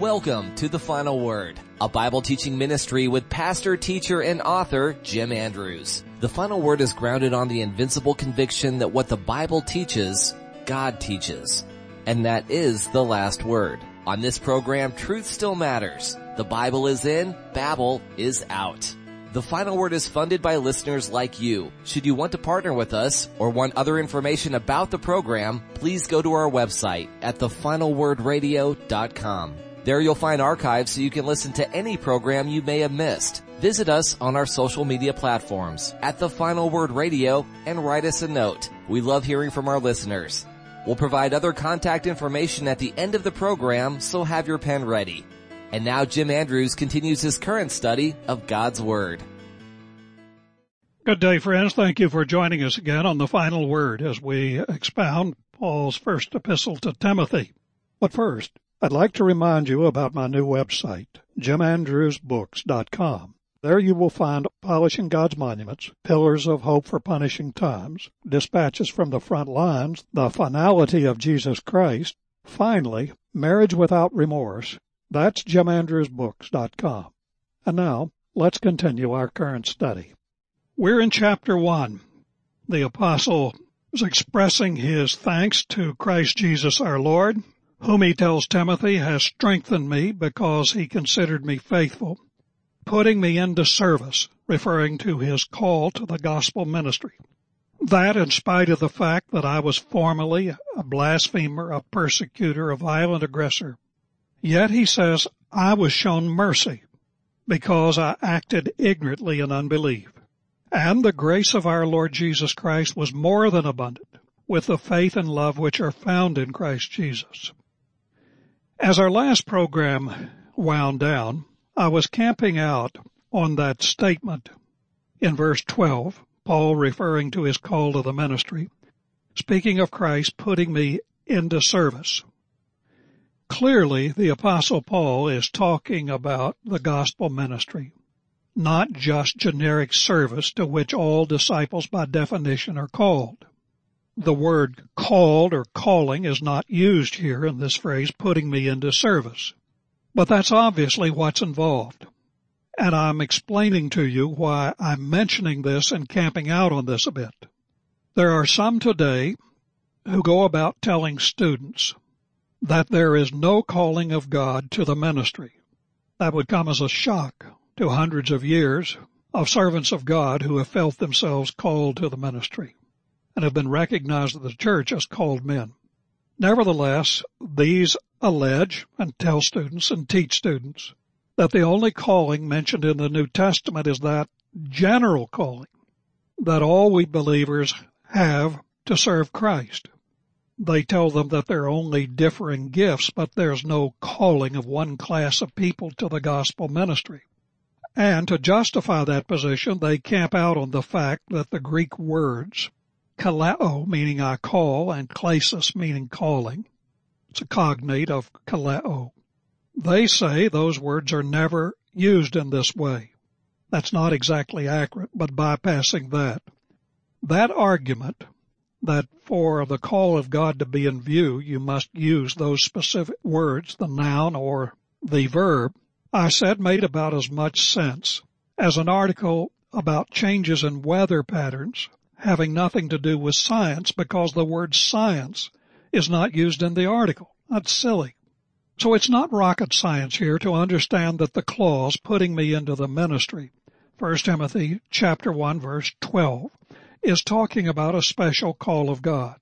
Welcome to The Final Word, a Bible teaching ministry with pastor, teacher, and author Jim Andrews. The Final Word is grounded on the invincible conviction that what the Bible teaches, God teaches. And that is the last word. On this program, truth still matters. The Bible is in, Babel is out. The Final Word is funded by listeners like you. Should you want to partner with us or want other information about the program, please go to our website at thefinalwordradio.com. There you'll find archives so you can listen to any program you may have missed. Visit us on our social media platforms at The Final Word Radio and write us a note. We love hearing from our listeners. We'll provide other contact information at the end of the program, so have your pen ready. And now Jim Andrews continues his current study of God's Word. Good day, friends. Thank you for joining us again on The Final Word as we expound Paul's first epistle to Timothy. But first, I'd like to remind you about my new website, jimandrewsbooks.com. There you will find Polishing God's Monuments, Pillars of Hope for Punishing Times, Dispatches from the Front Lines, The Finality of Jesus Christ, finally, Marriage Without Remorse. That's jimandrewsbooks.com. And now, let's continue our current study. We're in chapter 1. The apostle is expressing his thanks to Christ Jesus our Lord, whom he tells Timothy has strengthened me because he considered me faithful, putting me into service, referring to his call to the gospel ministry. That in spite of the fact that I was formerly a blasphemer, a persecutor, a violent aggressor. Yet he says, I was shown mercy because I acted ignorantly in unbelief. And the grace of our Lord Jesus Christ was more than abundant with the faith and love which are found in Christ Jesus. As our last program wound down, I was camping out on that statement in verse 12, Paul referring to his call to the ministry, speaking of Christ putting me into service. Clearly, the Apostle Paul is talking about the gospel ministry, not just generic service to which all disciples by definition are called. The word called or calling is not used here in this phrase, putting me into service. But that's obviously what's involved. And I'm explaining to you why I'm mentioning this and camping out on this a bit. There are some today who go about telling students that there is no calling of God to the ministry. That would come as a shock to hundreds of years of servants of God who have felt themselves called to the ministry and have been recognized of the church as called men. Nevertheless, these allege and tell students and teach students that the only calling mentioned in the New Testament is that general calling that all we believers have to serve Christ. They tell them that there are only differing gifts, but there's no calling of one class of people to the gospel ministry. And to justify that position, they camp out on the fact that the Greek words, kaleo, meaning I call, and klesis, meaning calling, it's a cognate of kaleo. They say those words are never used in this way. That's not exactly accurate, but bypassing that. That argument that for the call of God to be in view, you must use those specific words, the noun or the verb, I said made about as much sense as an article about changes in weather patterns having nothing to do with science because the word science is not used in the article. That's silly. So it's not rocket science here to understand that the clause putting me into the ministry, 1 Timothy chapter 1 verse 12, is talking about a special call of God.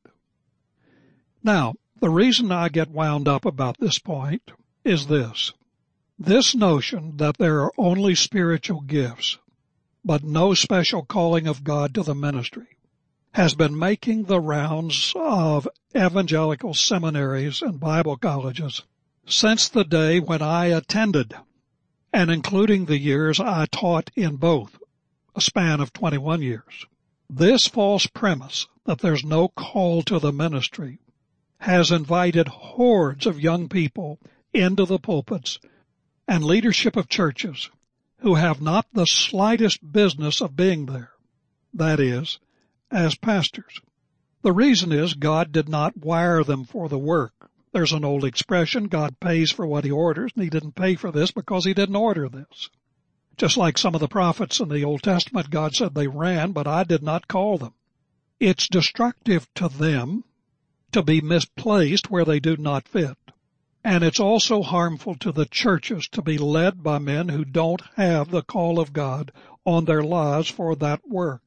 Now, the reason I get wound up about this point is this. This notion that there are only spiritual gifts, but no special calling of God to the ministry, has been making the rounds of evangelical seminaries and Bible colleges since the day when I attended, and including the years I taught in both, a span of 21 years. This false premise that there's no call to the ministry has invited hordes of young people into the pulpits and leadership of churches who have not the slightest business of being there, that is, as pastors. The reason is God did not wire them for the work. There's an old expression, God pays for what he orders, and he didn't pay for this because he didn't order this. Just like some of the prophets in the Old Testament, God said they ran, but I did not call them. It's destructive to them to be misplaced where they do not fit. And it's also harmful to the churches to be led by men who don't have the call of God on their lives for that work.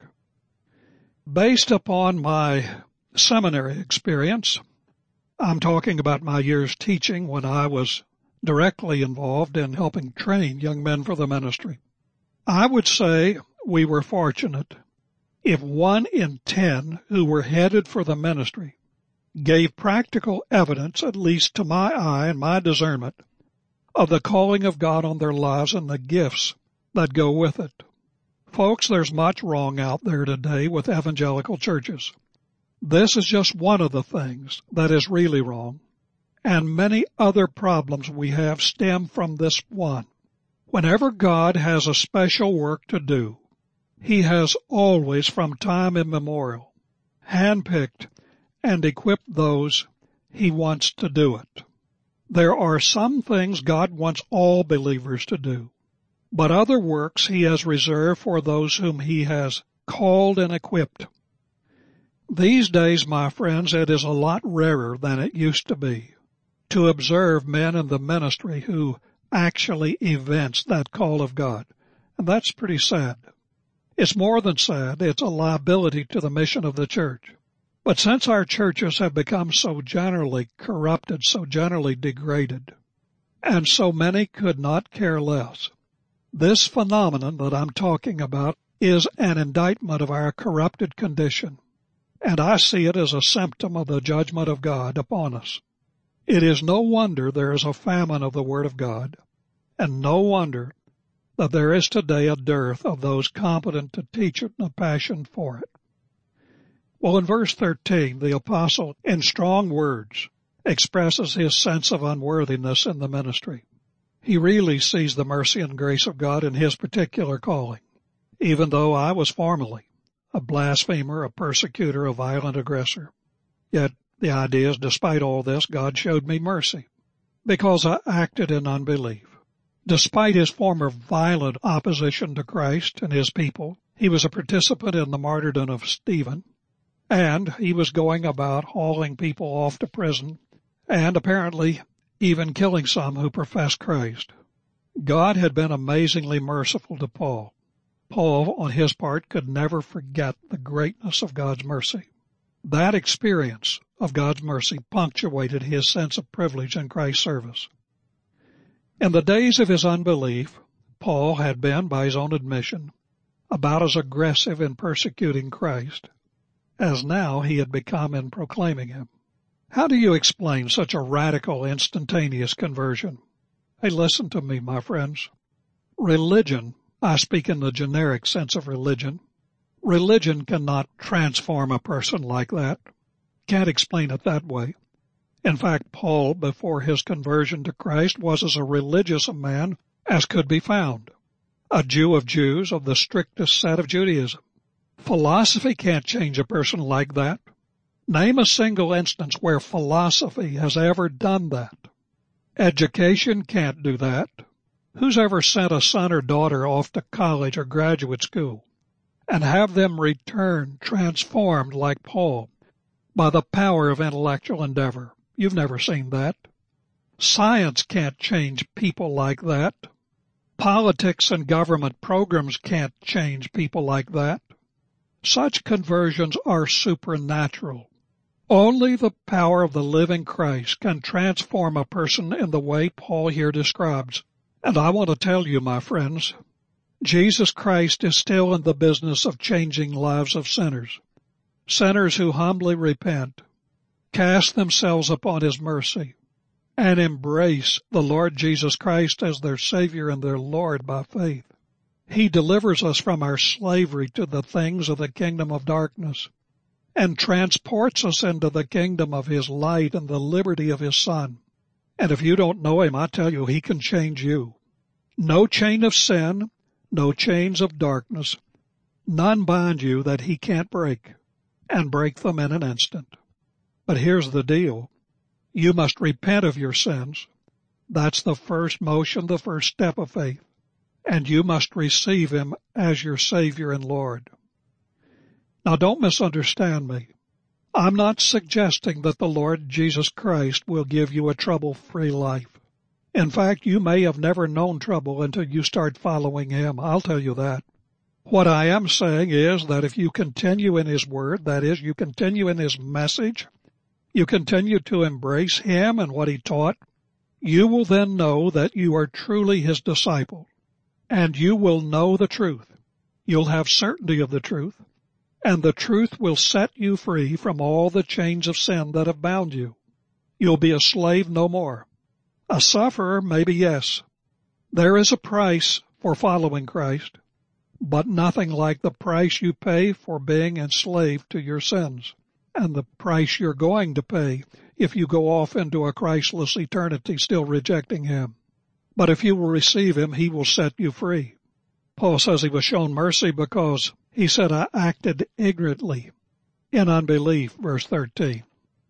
Based upon my seminary experience, I'm talking about my years teaching when I was directly involved in helping train young men for the ministry. I would say we were fortunate if 1 in 10 who were headed for the ministry gave practical evidence, at least to my eye and my discernment, of the calling of God on their lives and the gifts that go with it. Folks, there's much wrong out there today with evangelical churches. This is just one of the things that is really wrong, and many other problems we have stem from this one. Whenever God has a special work to do, he has always, from time immemorial, handpicked and equipped those he wants to do it. There are some things God wants all believers to do, but other works he has reserved for those whom he has called and equipped. These days, my friends, it is a lot rarer than it used to be to observe men in the ministry who actually evince that call of God. And that's pretty sad. It's more than sad. It's a liability to the mission of the church. But since our churches have become so generally corrupted, so generally degraded, and so many could not care less, this phenomenon that I'm talking about is an indictment of our corrupted condition. And I see it as a symptom of the judgment of God upon us. It is no wonder there is a famine of the Word of God, and no wonder that there is today a dearth of those competent to teach it and a passion for it. Well, in verse 13, the apostle, in strong words, expresses his sense of unworthiness in the ministry. He really sees the mercy and grace of God in his particular calling, even though I was formerly a blasphemer, a persecutor, a violent aggressor. Yet the idea is, despite all this, God showed me mercy because I acted in unbelief. Despite his former violent opposition to Christ and his people, he was a participant in the martyrdom of Stephen, and he was going about hauling people off to prison and apparently even killing some who professed Christ. God had been amazingly merciful to Paul. Paul, on his part, could never forget the greatness of God's mercy. That experience of God's mercy punctuated his sense of privilege in Christ's service. In the days of his unbelief, Paul had been, by his own admission, about as aggressive in persecuting Christ as now he had become in proclaiming him. How do you explain such a radical, instantaneous conversion? Hey, listen to me, my friends. Religion, I speak in the generic sense of religion. Religion cannot transform a person like that. Can't explain it that way. In fact, Paul, before his conversion to Christ, was as a religious a man as could be found. A Jew of Jews, of the strictest set of Judaism. Philosophy can't change a person like that. Name a single instance where philosophy has ever done that. Education can't do that. Who's ever sent a son or daughter off to college or graduate school and have them return transformed like Paul by the power of intellectual endeavor? You've never seen that. Science can't change people like that. Politics and government programs can't change people like that. Such conversions are supernatural. Only the power of the living Christ can transform a person in the way Paul here describes. And I want to tell you, my friends, Jesus Christ is still in the business of changing lives of sinners. Sinners who humbly repent, cast themselves upon his mercy, and embrace the Lord Jesus Christ as their Savior and their Lord by faith. He delivers us from our slavery to the things of the kingdom of darkness and transports us into the kingdom of his light and the liberty of his Son. And if you don't know him, I tell you, he can change you. No chain of sin, no chains of darkness, none bind you that he can't break, and break them in an instant. But here's the deal. You must repent of your sins. That's the first motion, the first step of faith. And you must receive Him as your Savior and Lord. Now don't misunderstand me. I'm not suggesting that the Lord Jesus Christ will give you a trouble-free life. In fact, you may have never known trouble until you start following Him. I'll tell you that. What I am saying is that if you continue in His Word, that is, you continue in His message, you continue to embrace Him and what He taught, you will then know that you are truly His disciple, and you will know the truth. You'll have certainty of the truth, and the truth will set you free from all the chains of sin that have bound you. You'll be a slave no more. A sufferer, maybe yes. There is a price for following Christ, but nothing like the price you pay for being enslaved to your sins, and the price you're going to pay if you go off into a Christless eternity still rejecting Him. But if you will receive Him, He will set you free. Paul says he was shown mercy because he said, I acted ignorantly in unbelief, verse 13.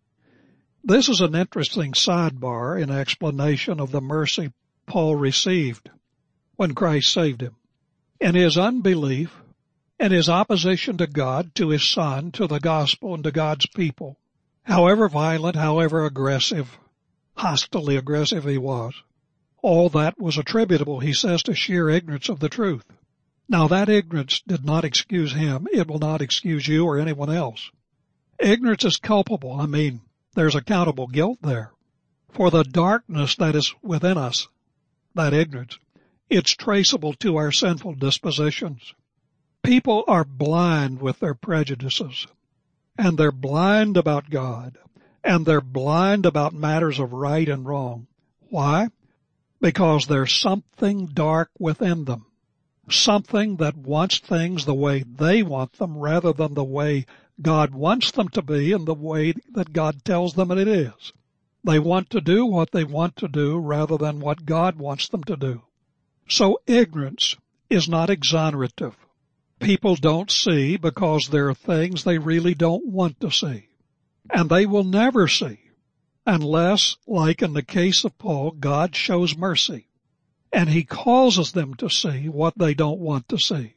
This is an interesting sidebar in explanation of the mercy Paul received when Christ saved him. In his unbelief, in his opposition to God, to His Son, to the gospel, and to God's people, however violent, however aggressive, hostily aggressive he was, all that was attributable, he says, to sheer ignorance of the truth. Now that ignorance did not excuse him. It will not excuse you or anyone else. Ignorance is culpable. There's accountable guilt there. For the darkness that is within us, that ignorance, it's traceable to our sinful dispositions. People are blind with their prejudices, and they're blind about God, and they're blind about matters of right and wrong. Why? Because there's something dark within them, something that wants things the way they want them rather than the way God wants them to be and the way that God tells them it is. They want to do what they want to do rather than what God wants them to do. So ignorance is not exonerative. People don't see because there are things they really don't want to see. And they will never see unless, like in the case of Paul, God shows mercy. And He causes them to see what they don't want to see.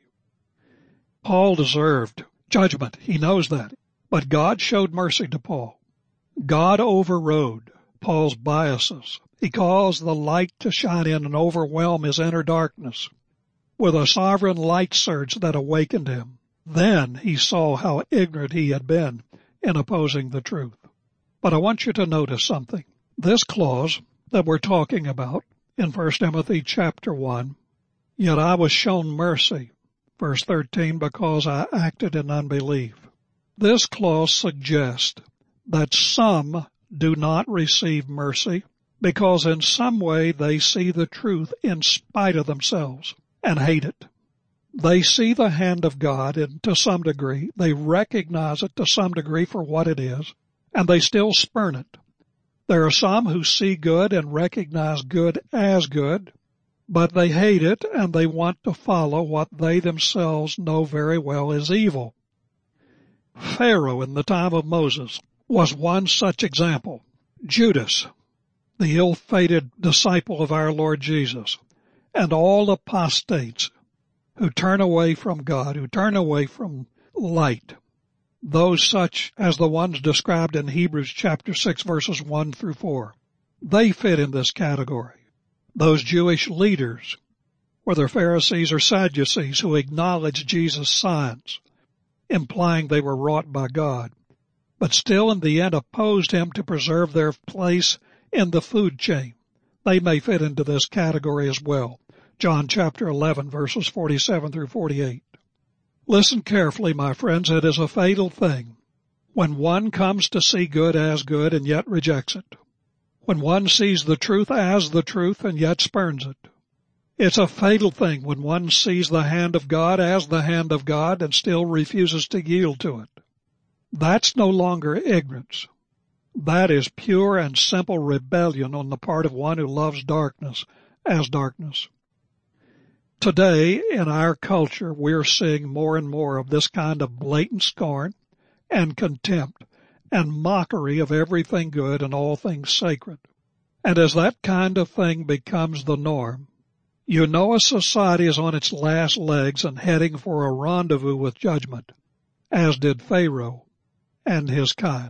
Paul deserved judgment. He knows that. But God showed mercy to Paul. God overrode Paul's biases. He caused the light to shine in and overwhelm his inner darkness with a sovereign light surge that awakened him. Then he saw how ignorant he had been in opposing the truth. But I want you to notice something. This clause that we're talking about in 1 Timothy chapter 1, yet I was shown mercy, verse 13, because I acted in unbelief. This clause suggests that some do not receive mercy because in some way they see the truth in spite of themselves and hate it. They see the hand of God, and to some degree, they recognize it to some degree for what it is, and they still spurn it. There are some who see good and recognize good as good, but they hate it and they want to follow what they themselves know very well is evil. Pharaoh in the time of Moses was one such example. Judas, the ill-fated disciple of our Lord Jesus, and all apostates who turn away from God, who turn away from light, those such as the ones described in Hebrews chapter 6 verses 1 through 4. They fit in this category. Those Jewish leaders, whether Pharisees or Sadducees, who acknowledged Jesus' signs, implying they were wrought by God, but still in the end opposed Him to preserve their place in the food chain. They may fit into this category as well. John chapter 11 verses 47 through 48. Listen carefully, my friends. It is a fatal thing when one comes to see good as good and yet rejects it. When one sees the truth as the truth and yet spurns it. It's a fatal thing when one sees the hand of God as the hand of God and still refuses to yield to it. That's no longer ignorance. That is pure and simple rebellion on the part of one who loves darkness as darkness. Today, in our culture, we're seeing more and more of this kind of blatant scorn and contempt and mockery of everything good and all things sacred. And as that kind of thing becomes the norm, you know a society is on its last legs and heading for a rendezvous with judgment, as did Pharaoh and his kind.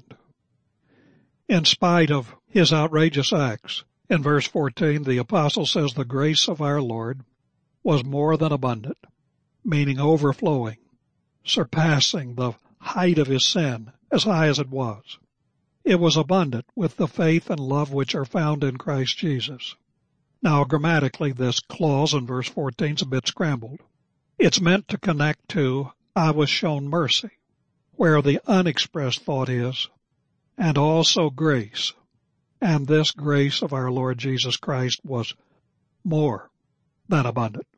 In spite of his outrageous acts, in verse 14, the apostle says the grace of our Lord was more than abundant, meaning overflowing, surpassing the height of his sin, as high as it was. It was abundant with the faith and love which are found in Christ Jesus. Now, grammatically, this clause in verse 14 is a bit scrambled. It's meant to connect to, I was shown mercy, where the unexpressed thought is, and also grace. And this grace of our Lord Jesus Christ was more than abundant.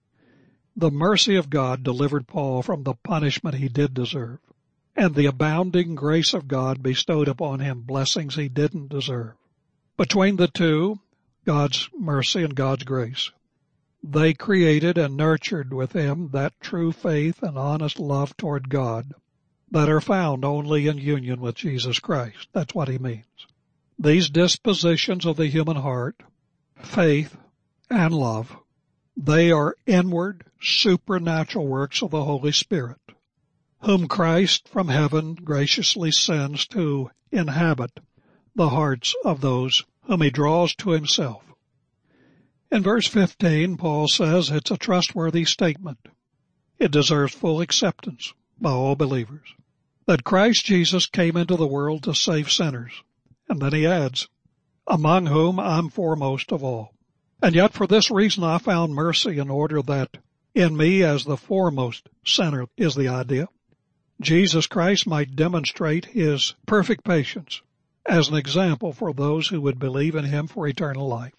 The mercy of God delivered Paul from the punishment he did deserve, and the abounding grace of God bestowed upon him blessings he didn't deserve. Between the two, God's mercy and God's grace, they created and nurtured with him that true faith and honest love toward God that are found only in union with Jesus Christ. That's what he means. These dispositions of the human heart, faith and love, they are inward, supernatural works of the Holy Spirit, whom Christ from heaven graciously sends to inhabit the hearts of those whom he draws to himself. In verse 15, Paul says it's a trustworthy statement. It deserves full acceptance by all believers, that Christ Jesus came into the world to save sinners. And then he adds, among whom I'm foremost of all. And yet for this reason I found mercy, in order that in me as the foremost sinner is the idea, Jesus Christ might demonstrate his perfect patience as an example for those who would believe in him for eternal life.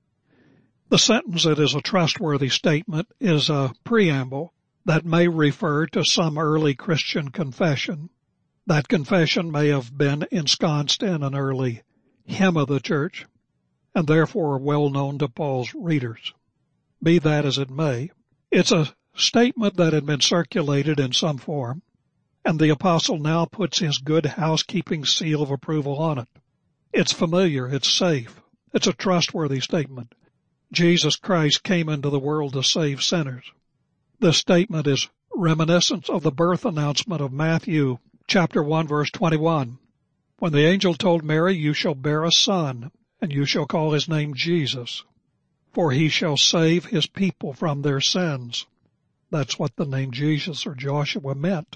The sentence that is a trustworthy statement is a preamble that may refer to some early Christian confession. That confession may have been ensconced in an early hymn of the church, and therefore well known to Paul's readers. Be that as it may, it's a statement that had been circulated in some form, and the apostle now puts his good housekeeping seal of approval on it. It's familiar, it's safe, it's a trustworthy statement. Jesus Christ came into the world to save sinners. This statement is reminiscent of the birth announcement of Matthew chapter 1, verse 21, when the angel told Mary, you shall bear a son, and you shall call his name Jesus, for he shall save his people from their sins. That's what the name Jesus or Joshua meant.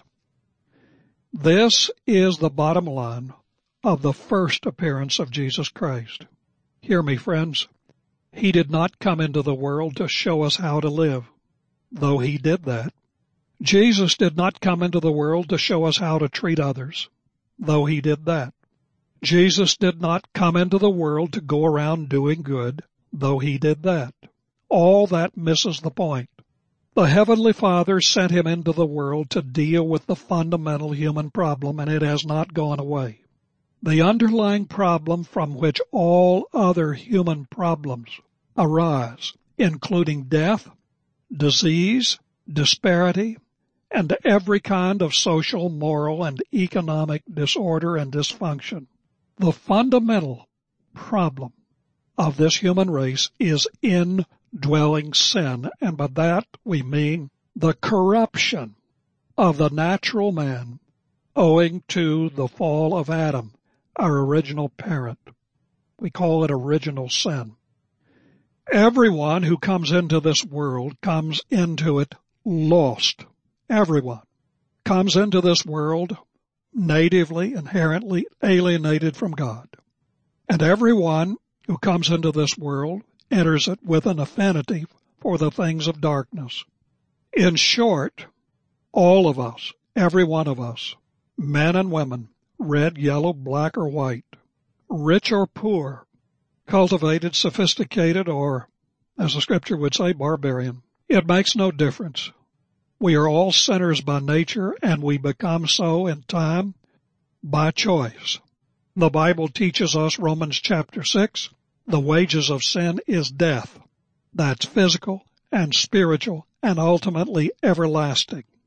This is the bottom line of the first appearance of Jesus Christ. Hear me, friends. He did not come into the world to show us how to live, though he did that. Jesus did not come into the world to show us how to treat others, though he did that. Jesus did not come into the world to go around doing good, though he did that. All that misses the point. The Heavenly Father sent him into the world to deal with the fundamental human problem, and it has not gone away. The underlying problem from which all other human problems arise, including death, disease, disparity, and every kind of social, moral, and economic disorder and dysfunction. The fundamental problem of this human race is indwelling sin, and by that we mean the corruption of the natural man owing to the fall of Adam, our original parent. We call it original sin. Everyone who comes into this world comes into it lost. Everyone comes into this world natively, inherently alienated from God. And everyone who comes into this world enters it with an affinity for the things of darkness. In short, all of us, every one of us, men and women, red, yellow, black, or white, rich or poor, cultivated, sophisticated, or, as the scripture would say, barbarian, it makes no difference. We are all sinners by nature, and we become so in time by choice. The Bible teaches us, Romans chapter 6, the wages of sin is death. That's physical and spiritual and ultimately everlasting.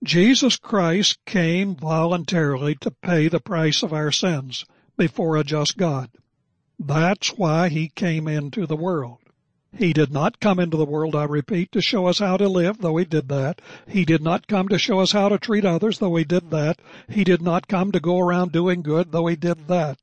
Jesus Christ came voluntarily to pay the price of our sins before a just God. That's why he came into the world. He did not come into the world, I repeat, to show us how to live, though he did that. He did not come to show us how to treat others, though he did that. He did not come to go around doing good, though he did that.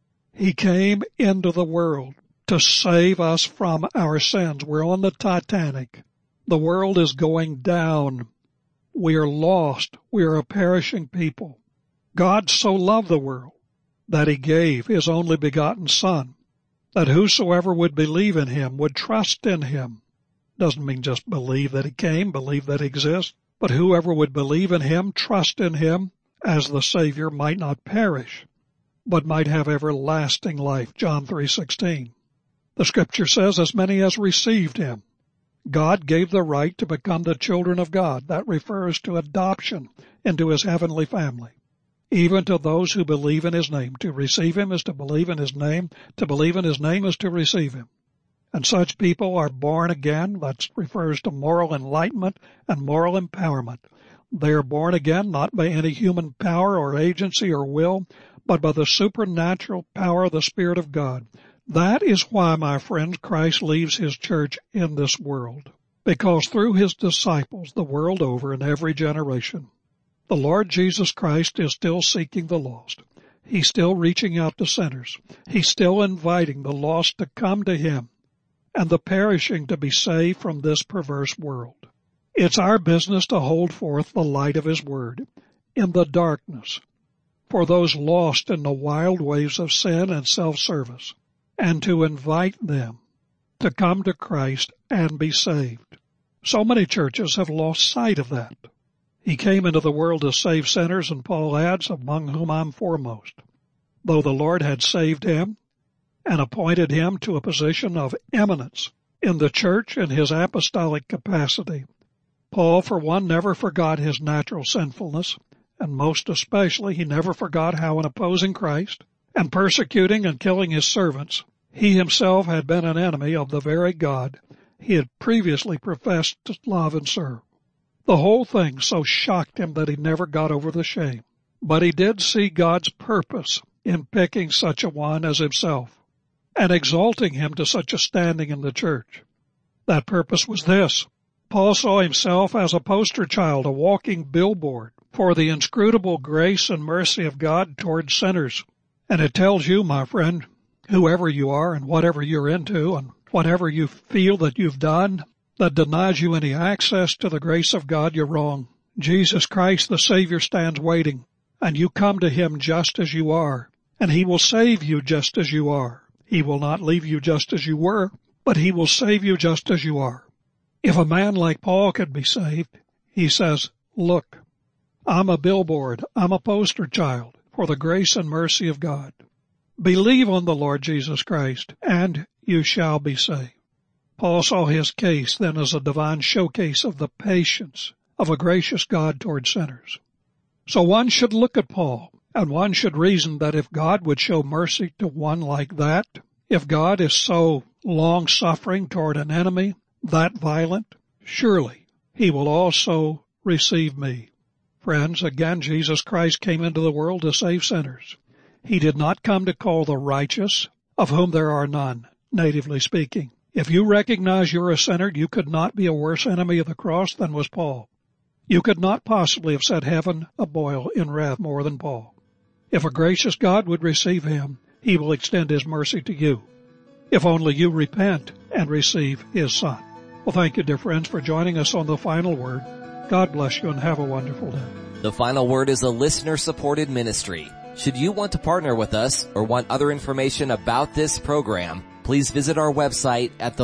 He came into the world to save us from our sins. We're on the Titanic. The world is going down. We are lost. We are a perishing people. God so loved the world that he gave his only begotten Son, that whosoever would believe in him, would trust in him. Doesn't mean just believe that he came, believe that he exists, but whoever would believe in him, trust in him as the Savior, might not perish, but might have everlasting life. John 3:16. The Scripture says, as many as received him, God gave the right to become the children of God. That refers to adoption into his heavenly family. Even to those who believe in his name. To receive him is to believe in his name. To believe in his name is to receive him. And such people are born again. That refers to moral enlightenment and moral empowerment. They are born again not by any human power or agency or will, but by the supernatural power of the Spirit of God. That is why, my friends, Christ leaves his church in this world. Because through his disciples, the world over, in every generation, the Lord Jesus Christ is still seeking the lost. He's still reaching out to sinners. He's still inviting the lost to come to him and the perishing to be saved from this perverse world. It's our business to hold forth the light of his word in the darkness for those lost in the wild ways of sin and self-service, and to invite them to come to Christ and be saved. So many churches have lost sight of that. He came into the world to save sinners, and Paul adds, among whom I'm foremost. Though the Lord had saved him and appointed him to a position of eminence in the church in his apostolic capacity, Paul, for one, never forgot his natural sinfulness, and most especially he never forgot how in opposing Christ and persecuting and killing his servants, he himself had been an enemy of the very God he had previously professed to love and serve. The whole thing so shocked him that he never got over the shame. But he did see God's purpose in picking such a one as himself and exalting him to such a standing in the church. That purpose was this. Paul saw himself as a poster child, a walking billboard for the inscrutable grace and mercy of God towards sinners. And it tells you, my friend, whoever you are and whatever you're into and whatever you feel that you've done that denies you any access to the grace of God, you're wrong. Jesus Christ, the Savior, stands waiting, and you come to him just as you are, and he will save you just as you are. He will not leave you just as you were, but he will save you just as you are. If a man like Paul could be saved, he says, look, I'm a billboard, I'm a poster child for the grace and mercy of God. Believe on the Lord Jesus Christ, and you shall be saved. Paul saw his case then as a divine showcase of the patience of a gracious God toward sinners. So one should look at Paul, and one should reason that if God would show mercy to one like that, if God is so long-suffering toward an enemy, that violent, surely he will also receive me. Friends, again, Jesus Christ came into the world to save sinners. He did not come to call the righteous, of whom there are none, natively speaking. If you recognize you're a sinner, you could not be a worse enemy of the cross than was Paul. You could not possibly have set heaven aboil in wrath more than Paul. If a gracious God would receive him, he will extend his mercy to you, if only you repent and receive his Son. Well, thank you, dear friends, for joining us on The Final Word. God bless you and have a wonderful day. The Final Word is a listener-supported ministry. Should you want to partner with us or want other information about this program, please visit our website at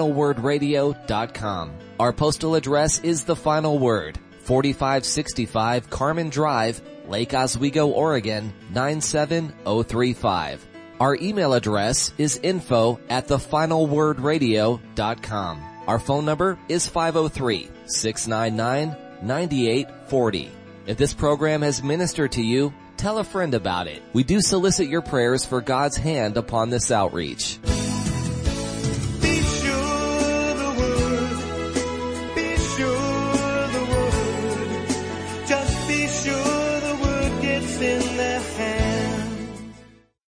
thefinalwordradio.com. Our postal address is The Final Word, 4565 Carmen Drive, Lake Oswego, Oregon, 97035. Our email address is info@thefinalwordradio.com. Our phone number is 503-699-9840. If this program has ministered to you, tell a friend about it. We do solicit your prayers for God's hand upon this outreach.